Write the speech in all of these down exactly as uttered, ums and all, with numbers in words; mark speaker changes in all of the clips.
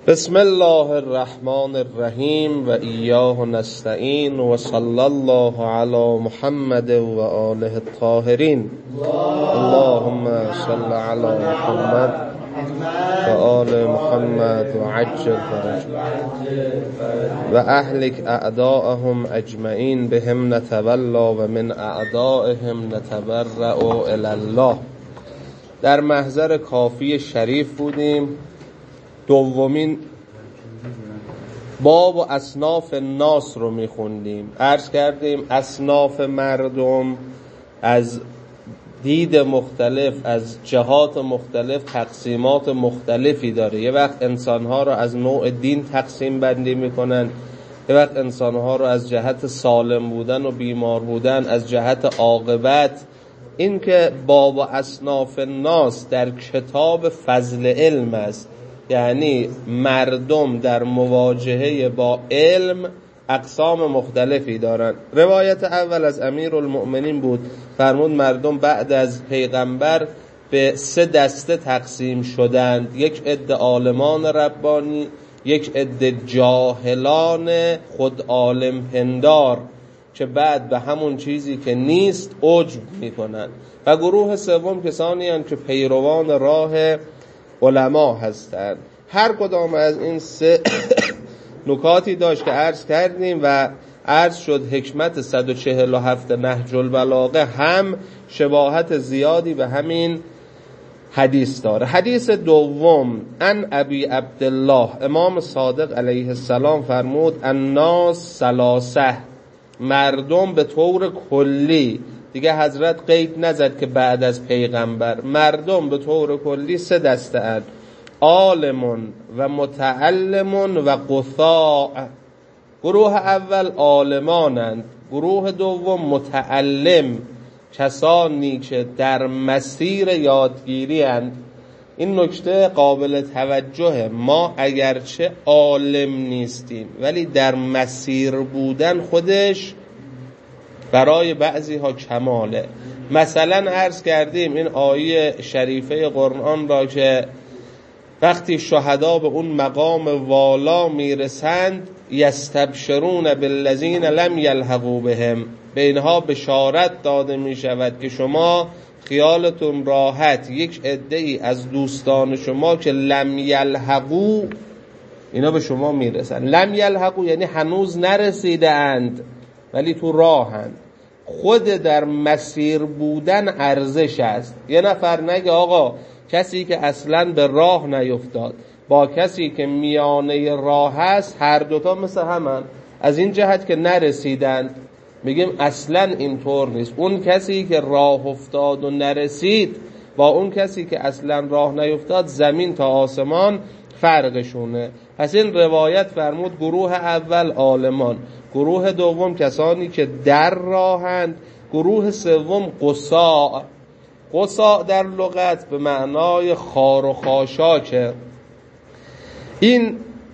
Speaker 1: بسم الله الرحمن الرحیم و ایاه نستعین و صلی الله علی محمد و آله الطاهرین. اللهم صل علی محمد و آل محمد و عجل فرجهم و اهلک اعداءهم اجمعین بهم نتولا و من اعدائهم نتبرأ الی الله. در محضر کافی شریف بودیم. دومین باب و اصناف الناس رو میخوندیم. عرض کردیم اصناف مردم از دید مختلف، از جهات مختلف تقسیمات مختلفی داره. یه وقت انسانها رو از نوع دین تقسیم بندی میکنن، یه وقت انسانها رو از جهت سالم بودن و بیمار بودن، از جهت عاقبت. این که باب و اصناف الناس در کتاب فضل علم است، یعنی مردم در مواجهه با علم اقسام مختلفی دارن. روایت اول از امیرالمؤمنین بود، فرمود مردم بعد از پیغمبر به سه دسته تقسیم شدند: یک عده عالمان ربانی، یک عده جاهلان خود عالم پندار که بعد به همون چیزی که نیست عجب میکنن، و گروه سوم کسانی هستند که پیروان راه علما هستند. هر کدام از این سه نکاتی داشت که عرض کردیم و عرض شد حکمت صد و چهل و هفت نهج البلاغه هم شباهت زیادی به همین حدیث داره. حدیث دوم، ان ابی عبدالله، امام صادق علیه السلام فرمود الناس ثلاثه، مردم به طور کلی، دیگه حضرت قید نزد که بعد از پیغمبر، مردم به طور کلی سه دسته اند: عالم و متعلم و قثاء. گروه اول عالمانند، گروه دوم متعلم، کسانی که در مسیر یادگیری اند. این نکته قابل توجه، ما اگرچه عالم نیستیم ولی در مسیر بودن خودش برای بعضی ها کماله. مثلا عرض کردیم این آیه شریفه قرآن را که وقتی شهدا به اون مقام والا میرسند، یستبشرون بالذین لم یلحقوا بهم، به اینها بشارت داده می شود که شما خیالتون راحت، یک عده‌ای از دوستان شما که لم یلحقوا، اینا به شما میرسن. لم یلحقوا یعنی هنوز نرسیده اند ولی تو راهند. خود در مسیر بودن ارزش است. یه نفر نگه آقا کسی که اصلا به راه نیفتاد با کسی که میانه راه هست هر دوتا مثل همن، از این جهت که نرسیدند. میگیم اصلا اینطور نیست. اون کسی که راه افتاد و نرسید با اون کسی که اصلا راه نیفتاد زمین تا آسمان فرقشونه. پس این روایت فرمود گروه اول عالمان، گروه دوم کسانی که در راهند، گروه سوم قصاء. قصاء در لغت به معنای خار و خاشاکه. این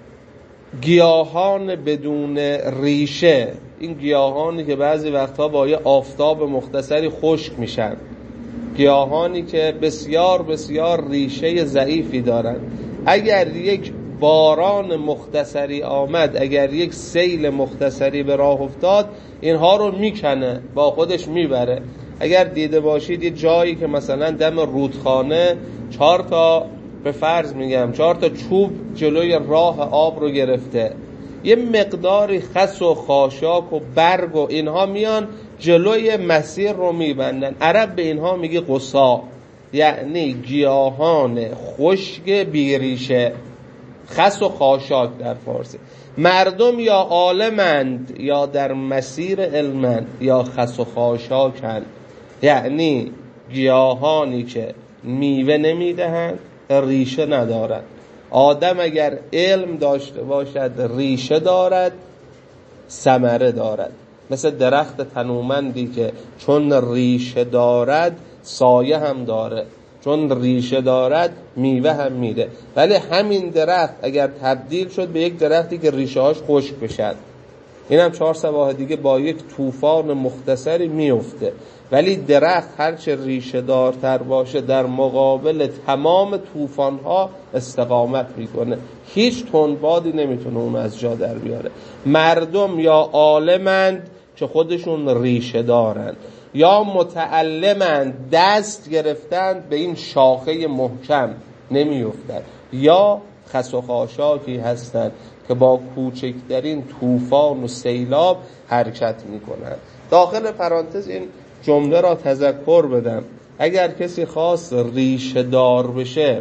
Speaker 1: گیاهان بدون ریشه، این گیاهانی که بعضی وقتها با یه آفتاب مختصری خشک میشن، گیاهانی که بسیار بسیار ریشه ضعیفی دارن، اگر یک باران مختصری آمد، اگر یک سیل مختصری به راه افتاد، اینها رو میکنه، با خودش میبره. اگر دیده باشید یه جایی که مثلا دم رودخانه چهار تا، به فرض میگم چهار تا چوب جلوی راه آب رو گرفته، یه مقداری خس و خاشاک و برگ و اینها میان جلوی مسیر رو میبندن. عرب به اینها میگه قصاء، یعنی گیاهان خشک بیریشه، خس و خاشاک در فارسی. مردم یا عالمند یا در مسیر علمند یا خس و خاشاکند، یعنی گیاهانی که میوه نمیدهند، ریشه ندارند. آدم اگر علم داشته باشد ریشه دارد، ثمره دارد. مثل درخت تنومندی که چون ریشه دارد سایه هم داره، چون ریشه دارد میوه هم میده. ولی همین درخت اگر تبدیل شد به یک درختی که ریشه هاش خشک بشد، این هم چهار سباه دیگه با یک طوفان مختصری میفته. ولی درخت هرچه ریشه دارتر باشه در مقابل تمام طوفان‌ها استقامت میکنه، هیچ تندبادی نمیتونه اون از جا در بیاره. مردم یا عالمند که خودشون ریشه دارند، یا متعلمند دست گرفتند به این شاخه محکم نمیافتند، یا خس و خاشاکی هستند که با کوچکترین طوفان و سیلاب حرکت میکنند. داخل پرانتز این جمله را تذکر بدم، اگر کسی خواست ریشه دار بشه،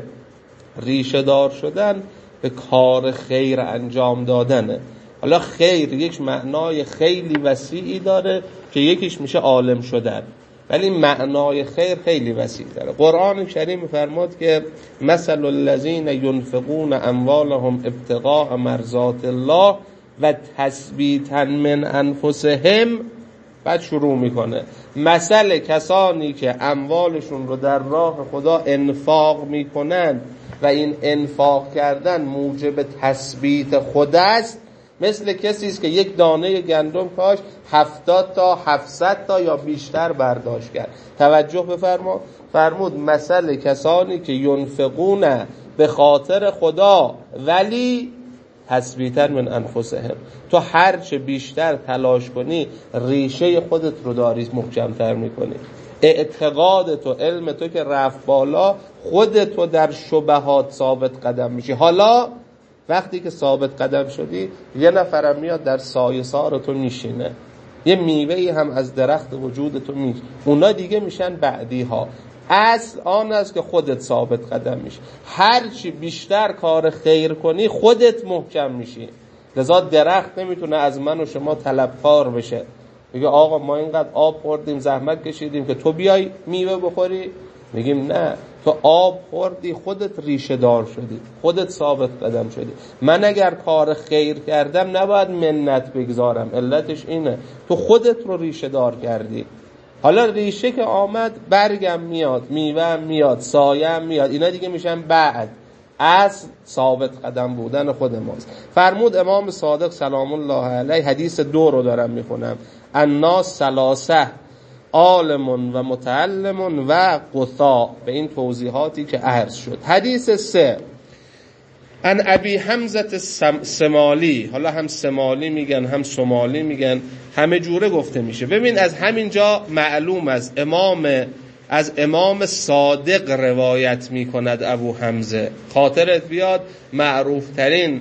Speaker 1: ریشه دار شدن به کار خیر انجام دادنه. حالا خیر یک معنای خیلی وسیعی داره که یکیش میشه عالم شدن، ولی معنای خیر خیلی وسیع داره. قرآن کریم می‌فرماد که مثل الذین ينفقون اموالهم ابتغاء مرضات الله و تثبیتا من انفسهم، بعد شروع میکنه مثل کسانی که اموالشون رو در راه خدا انفاق میکنن و این انفاق کردن موجب تثبیت خود است، مثل کسی است که یک دانه گندم کاشت هفتاد تا هفتصد تا یا بیشتر برداشت کرد. توجه بفرما، فرمود مثل کسانی که ینفقون به خاطر خدا ولی تثبیتا من انفسهم. تو هرچه بیشتر تلاش کنی ریشه خودت رو داری محکم‌تر میکنی. اعتقاد تو، علم تو که رفت بالا، خودت تو در شبهات ثابت قدم میشی. حالا وقتی که ثابت قدم شدی، یه نفرم میاد در سایه سار تو میشینه، یه میوهی هم از درخت وجود تو میشه، اونا دیگه میشن بعدی ها. اصل آن است که خودت ثابت قدم میشی. هرچی بیشتر کار خیر کنی خودت محکم میشی. لذا درخت نمیتونه از من و شما طلبکار بشه، میگه آقا ما اینقدر آب خوردیم زحمت کشیدیم که تو بیای میوه بخوری. میگیم نه، تو آب خوردی، خودت ریشه دار شدی، خودت ثابت قدم شدی. من اگر کار خیر کردم نباید منت بگذارم، علتش اینه تو خودت رو ریشه دار کردی. حالا ریشه که آمد برگم میاد، میوه میاد، سایه میاد، اینا دیگه میشن بعد. اصل ثابت قدم بودن خود ماست. فرمود امام صادق سلام الله علیه، حدیث دو رو دارم میخونم، الناس ثلاثه عالم و متعلم و قثاء، به این توضیحاتی که عرض شد. حدیث سه، ان ابی حمزه سمالی، حالا هم سمالی میگن هم سمالی میگن، همه جوره گفته میشه. ببین از همینجا معلوم است امام از امام صادق روایت میکند ابو حمزه. خاطرت بیاد معروف ترین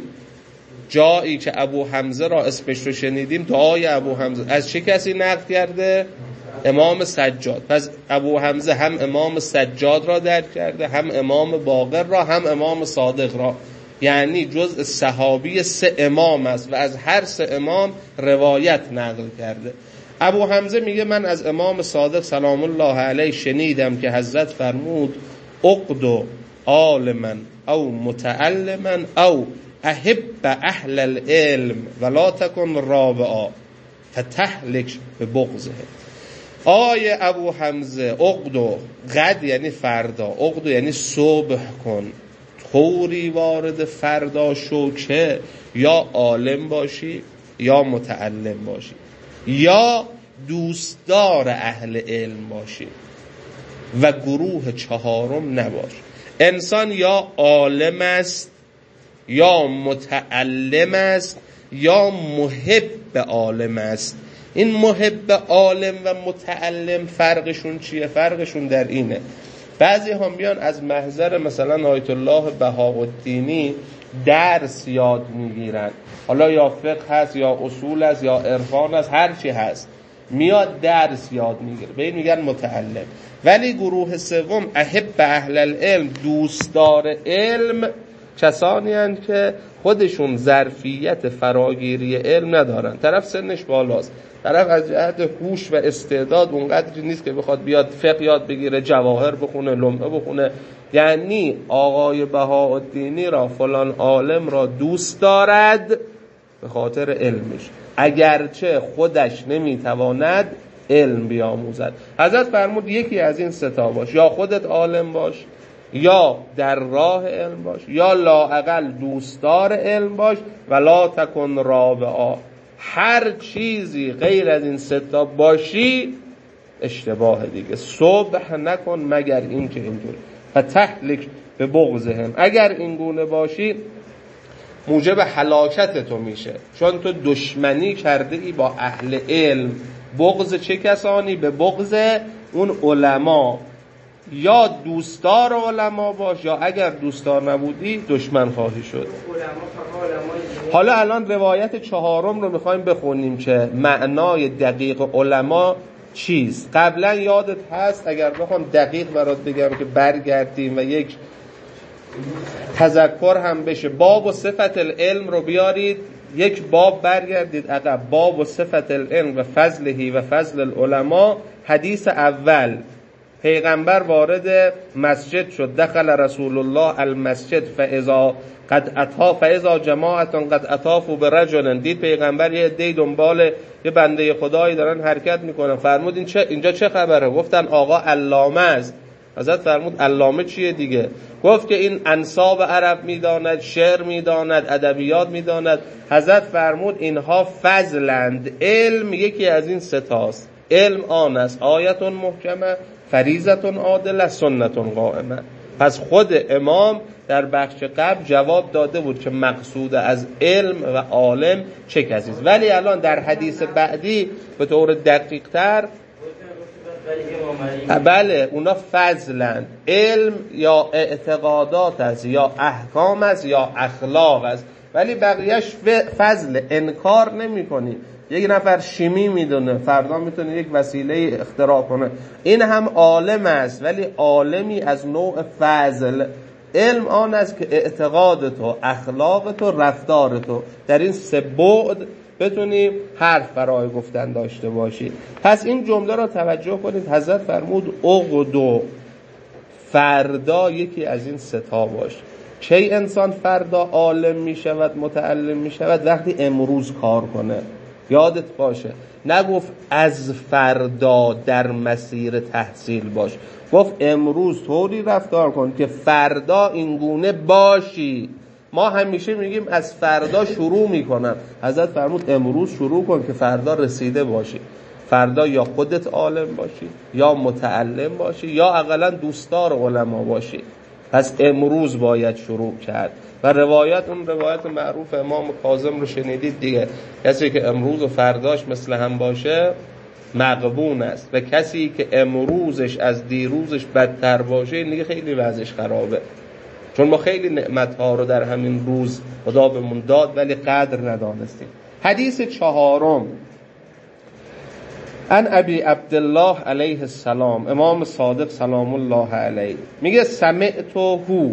Speaker 1: جایی که ابو حمزه را اسمش رو شنیدیم دعای ابو حمزه از چه کسی نقل کرده؟ امام سجاد. پس ابو حمزه هم امام سجاد را درک کرده، هم امام باقر را، هم امام صادق را، یعنی جزء صحابی سه امام است و از هر سه امام روایت نقل کرده. ابو حمزه میگه من از امام صادق سلام الله علیه شنیدم که حضرت فرمود اقدو عالما او متعلما او احب اهل العلم ولا تکن رابعا فتهلک ببغضه. آیه ابو حمزه اقدو، قد یعنی فردا، اقدو یعنی صبح کن، طوری وارد فردا شو که یا عالم باشی یا متعلم باشی یا دوستدار اهل علم باشی و گروه چهارم نباش. انسان یا عالم است یا متعلم است یا محب عالم است. این محب عالم و متعلم فرقشون چیه؟ فرقشون در اینه بعضی هم بیان از محضر مثلا آیت الله بهاءالدینی درس یاد میگیرن، حالا یا فقه هست یا اصول هست یا عرفان هست، هر چی هست میاد درس یاد میگیره، به این میگن متعلم. ولی گروه سوم احب اهل العلم، دوستدار علم، کسانی هستند که خودشون ظرفیت فراگیری علم ندارن. طرف سنش بالاست، طرف از جهت هوش و استعداد اونقدری نیست که بخواد بیاد فقه یاد بگیره، جواهر بخونه، لمعه بخونه. یعنی آقای بهاءالدینی را فلان عالم را دوست دارد به خاطر علمش، اگرچه خودش نمیتواند علم بیاموزد. حضرت فرمود یکی از این ستا باش، یا خودت عالم باش، یا در راه علم باش، یا لااقل دوستدار علم باش، ولا تکن رابعا، هر چیزی غیر از این سه تا باشی اشتباه دیگه. صبح نکن مگر این که اینجور فتهلک به بغضهم، اگر این گونه باشی موجب هلاکت تو میشه، چون تو دشمنی کرده ای با اهل علم. بغض چه کسانی؟ به بغض اون علما. یا دوستدار علما باش، یا اگر دوستدار نبودی دشمن خواهی شد. حالا الان روایت چهارم رو میخوایم بخونیم که معنای دقیق علما چیست. قبلا یادت هست، اگر بخوام دقیق برات بگم که برگردیم و یک تذکر هم بشه، باب و صفت العلم رو بیارید، یک باب برگردید عقب، باب و صفت العلم و فضلهی و فضل العلماء. حدیث اول، پیغمبر وارد مسجد شد، دخل رسول الله المسجد فاذا قد اطاف فاذا جماعه قد اطافوا برجل، دید پیغمبر یه عده دنبال یه بنده خدایی دارن حرکت میکنن، فرمود این چه اینجا چه خبره؟ گفتن آقا علامه است. حضرت فرمود علامه چیه دیگه؟ گفت که این انساب عرب میداند، شعر میداند، ادبیات میداند. حضرت فرمود اینها فضلند. علم یکی از این ستاست. علم آن است آیت محکمه، فریضت عادله، سنت قائمه. پس خود امام در بخش قبل جواب داده بود که مقصود از علم و عالم چه کسی است. ولی الان در حدیث بعدی به طور دقیق تر، بله اونا فضلند. علم یا اعتقادات است، یا احکام است، یا اخلاق است، ولی بقیهش فضل. انکار نمی کنی. یک نفر شیمی میدونه، فردا میتونه یک وسیله اختراع کنه، این هم عالم است، ولی عالمی از نوع فضل. علم آن است که اعتقاد تو، اخلاق تو، رفتار تو در این سه بعد بتونی حرف برای گفتن داشته باشی. پس این جمله را توجه کنید. حضرت فرمود اغدو، فردا یکی از این سه تا باش. چه انسان فردا عالم می شود، متعلم می شود؟ وقتی امروز کار کنه. یادت باشه نگفت از فردا در مسیر تحصیل باش، گفت امروز طوری رفتار کن که فردا اینگونه باشی. ما همیشه میگیم از فردا شروع میکنم، حضرت فرمود امروز شروع کن که فردا رسیده باشی. فردا یا خودت عالم باشی، یا متعلم باشی، یا اقلا دوستدار علما باشی. پس امروز باید شروع کرد. و روایت، اون روایت معروف امام کاظم رو شنیدید دیگه، کسی که امروز و فرداش مثل هم باشه مغبون است، و کسی که امروزش از دیروزش بدتر باشه این دیگه خیلی وضعش خرابه. چون ما خیلی نعمتها رو در همین روز خدا بهمون داد ولی قدر ندانستیم. حدیث چهارم، ان ابی عبدالله علیه السلام، امام صادق سلام الله علیه میگه سمعتو هو،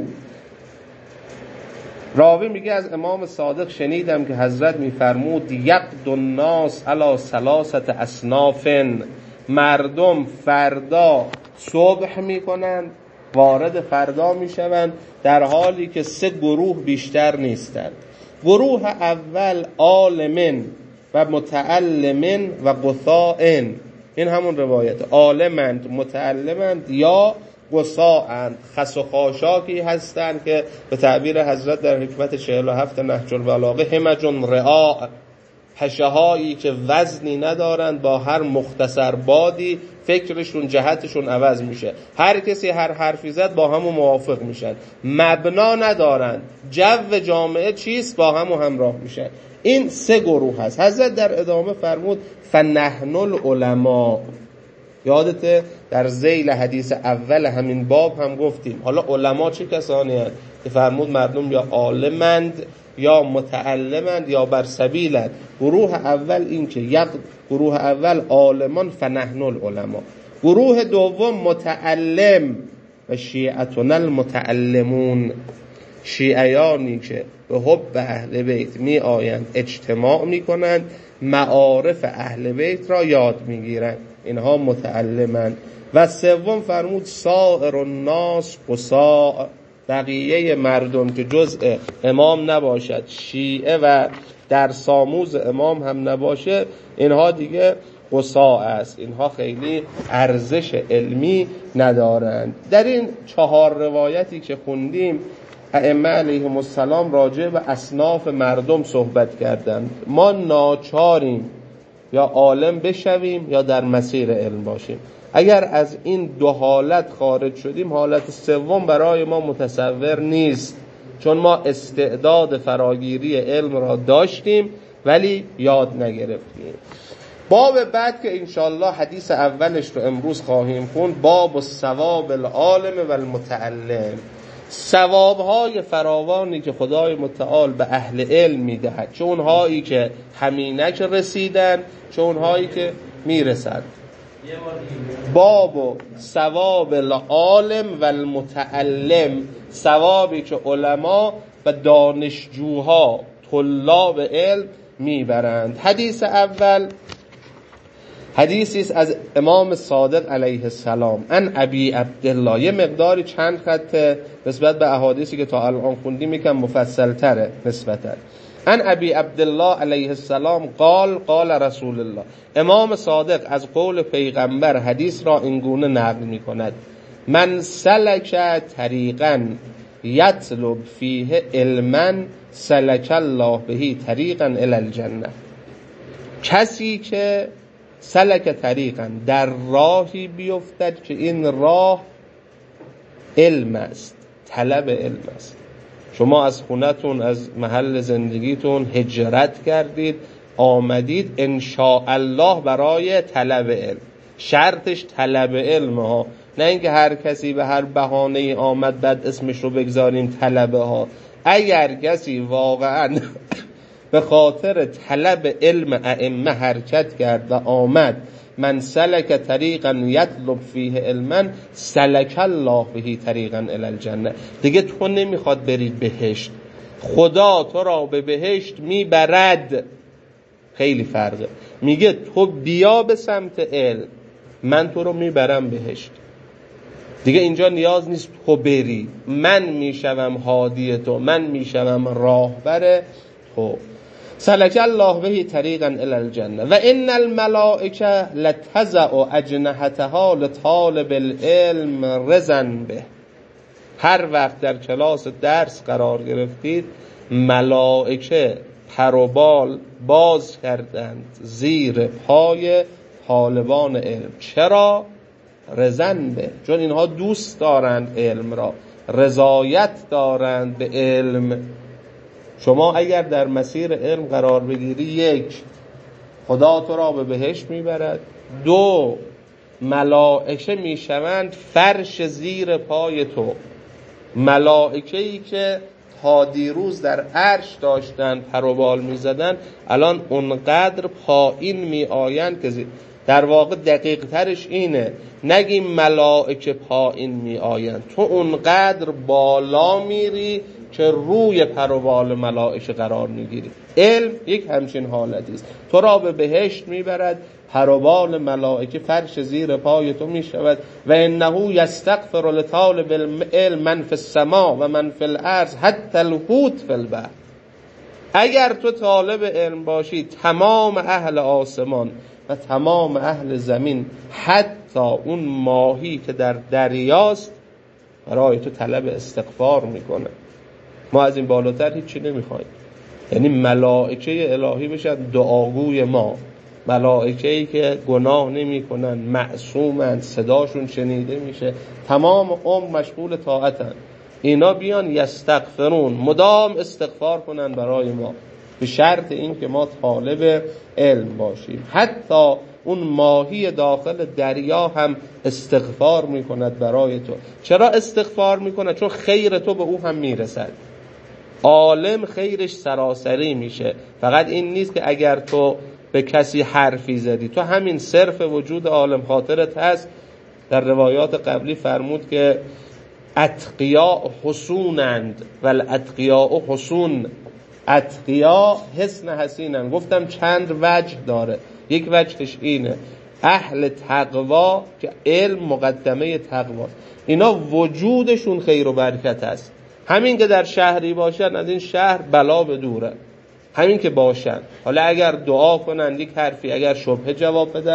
Speaker 1: راوی میگه از امام صادق شنیدم که حضرت میفرمود یقد الناس علی ثلاثه اصناف، مردم فردا صبح میکنند، وارد فردا میشوند در حالی که سه گروه بیشتر نیستند. گروه اول عالمن و متعلمن و قثاءن، این همون روایت، عالمند، متعلمند یا قثاءند، خس و خاشاکی هستند که به تعبیر حضرت در حکمت چهل و هفت نهج البلاغه همجون رعاء، پشه هایی که وزنی ندارند، با هر مختصر بادی فکرشون جهتشون عوض میشه، هر کسی هر حرفی زد با همون موافق میشن، مبنا ندارند، جو جامعه چیست با همون همراه میشن. این سه گروه هست. حضرت در ادامه فرمود فنحن العلماء. یادته در ذیل حدیث اول همین باب هم گفتیم. حالا علما چه کسانی هست؟ که فرمود مردم یا عالمند یا متعلمند یا بر سبیلند. گروه اول این که یک گروه اول عالمان فنحن العلماء، گروه دوم متعلم و شیعتنا المتعلمون، شیعیانی که به حب اهل بیت می آیند، اجتماع می کنند، معارف اهل بیت را یاد می گیرند، اینها متعلمند. و سوم فرمود سائر الناس قصاء، بقیه مردم که جزء امام نباشد، شیعه و در ساموز امام هم نباشه، اینها دیگه قصاء است، اینها خیلی ارزش علمی ندارند. در این چهار روایتی که خوندیم ائمه علیهم السلام راجع به اصناف مردم صحبت کردند. ما ناچاریم یا عالم بشویم یا در مسیر علم باشیم. اگر از این دو حالت خارج شدیم، حالت سوم برای ما متصور نیست، چون ما استعداد فراگیری علم را داشتیم ولی یاد نگرفتیم. باب بعد که انشاءالله حدیث اولش رو امروز خواهیم خوند، باب الثواب العالم و المتعلم، ثوابهای فراوانی که خدای متعال به اهل علم میدهد، چه اونهایی که همینک رسیدن چه اونهایی که میرسند. باب و ثواب العالم و المتعلم، ثوابی که علما و دانشجوها طلاب علم میبرند. حدیث اول حدیثی است از امام صادق علیه السلام، ان ابی عبدالله. یه مقداری چند خط نسبت به احادیثی که تا الان خوندیم یکم مفصل تره نسبتا. ان ابی عبدالله علیه السلام قال قال رسول الله. امام صادق از قول پیغمبر حدیث را اینگونه نقل می کند: من سلک طریقا یطلب فیه علما سلک الله بهی طریقا الی الجنه. کسی که سلک طریقا در راهی بیفتد که این راه علم است، طلب علم است. شما از خونتون، از محل زندگیتون هجرت کردید، آمدید ان شاء الله برای طلب علم. شرطش طلب علم ها، نه اینکه هر کسی به هر بهانه‌ای آمد بعد اسمش رو بگذاریم طلبه ها. اگر کسی واقعا به خاطر طلب علم ائمه حرکت کرد و آمد، من سلک طریقا یطلب فیه علما سلک الله بهی طریقا الی الجنه. دیگه تو نمیخواد بری بهشت، خدا تو را به بهشت میبرد. خیلی فرقه. میگه تو بیا به سمت علم، من تو رو میبرم بهشت. دیگه اینجا نیاز نیست تو بری، من میشوم هادی تو، من میشوم راهبر تو. سلک الله بهی طریقا الی الجنه و ان الملائکه لتضع اجنحتها لطالب العلم رضا به. هر وقت در کلاس درس قرار گرفتید، ملائکه پر و بال باز کردند زیر پای طالبان علم. چرا؟ رضا به، چون اینها دوست دارند علم را، رضایت دارند به علم. شما اگر در مسیر علم قرار بگیری، یک، خدا تو را به بهشت میبرد، دو، ملائکه میشوند فرش زیر پای تو. ملائکه‌ای که تا دیروز در عرش داشتن پر و بال میزدن، الان اونقدر پایین میآیند که در واقع دقیق ترش اینه نگیم ملائکه پایین میآیند، تو اونقدر بالا میری که روی پر و بال ملائکه قرار میگیری. علم یک همچین حالتی است، تو را به بهشت میبرد، پر و بال ملائکه فرش زیر پای تو میشود. و انه یستغفر لطالب العلم من فی السماء و من فی الارض حتی الحوت فی البحر. اگر تو طالب علم باشی، تمام اهل آسمان و تمام اهل زمین، حتی اون ماهی که در دریاست، برای تو طلب استغفار میکنه. ما از این بالاتر هیچی نمیخوایم. یعنی ملائکه الهی بشن دعاگوی ما، ملائکه‌ای که گناه نمی‌کنن، معصومن، صداشون شنیده میشه، تمام عمر مشغول طاعتن. اینا بیان یستغفرون، مدام استغفار کنن برای ما، به شرط این که ما طالب علم باشیم. حتی اون ماهی داخل دریا هم استغفار میکند برای تو. چرا استغفار میکنه؟ چون خیر تو به او هم میرسد. عالم خیرش سراسری میشه. فقط این نیست که اگر تو به کسی حرفی زدی، تو همین صرف وجود عالم خاطرت هست. در روایات قبلی فرمود که اتقیا حسونند والاتقیا حسون. اتقیا حسن حسینن. گفتم چند وجه داره. یک وجهش اینه اهل تقوا که علم مقدمه تقواست، اینا وجودشون خیر و برکت است. همین که در شهری باشن از این شهر بلا به دوره، همین که باشن. حالا اگر دعا کنن یک حرفی، اگر شبهه جواب بدن،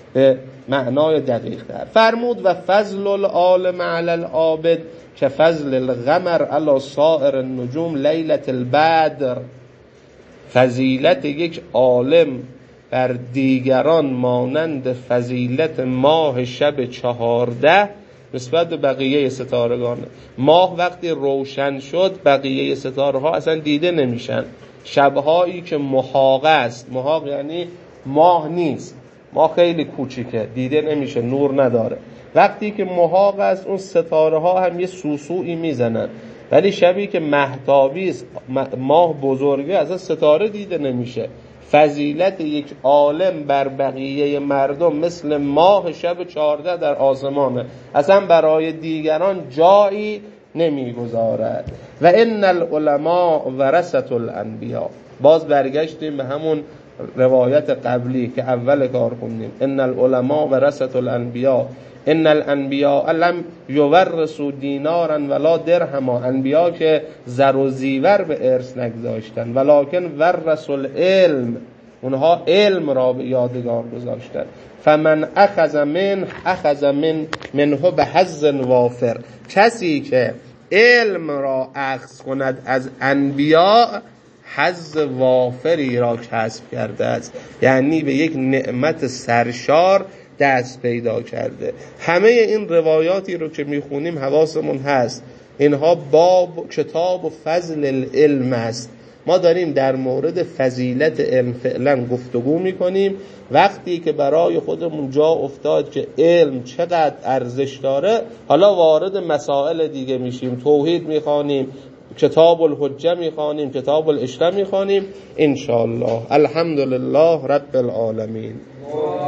Speaker 1: به معنای دقیق تر فرمود و فضل العالم علی العابد که فضل القمر علی سائر النجوم لیلة البدر. فضیلت یک عالم بر دیگران مانند فضیلت ماه شب چهارده نسبت به بقیه ستارگان. ماه وقتی روشن شد بقیه ستاره ها اصلا دیده نمیشن. شبهایی که محاق است، محاق یعنی ماه نیست، ماه خیلی کوچیکه دیده نمیشه، نور نداره. وقتی که محاق است اون ستاره ها هم یه سوسویی میزنن، ولی شبی که مهتابی است، ماه بزرگه، اصلا ستاره دیده نمیشه. فضیلت یک عالم بر بقیه مردم مثل ماه شب چهارده در آسمانه، اصلا برای دیگران جایی نمیگذارد. و ان العلماء ورثة الانبیاء. باز برگشتیم به همون روایت قبلی که اول کار خوندیم، ان العلماء ورثة الانبیاء ان الانبیاء لم یورثوا دینارا ولا درهما. انبیا که زر و زیور به ارث نگذاشتن، ولکن ورثوا العلم، اونها علم را به یادگار گذاشتن. فمن اخذ من اخذ من منه به حظ وافر. کسی که علم را اخذ کند از انبیا حظ وافری را کسب کرده است، یعنی به یک نعمت سرشار دست پیدا کرده. همه این روایاتی رو که میخونیم حواسمون هست، اینها باب کتاب و فضل العلم است. ما داریم در مورد فضیلت علم فعلا گفتگو میکنیم. وقتی که برای خودمون جا افتاد که علم چقدر ارزش داره، حالا وارد مسائل دیگه میشیم. توحید میخوانیم، کتاب الحجه میخوانیم، کتاب الاشره میخوانیم. انشاءالله. الحمدلله رب العالمین.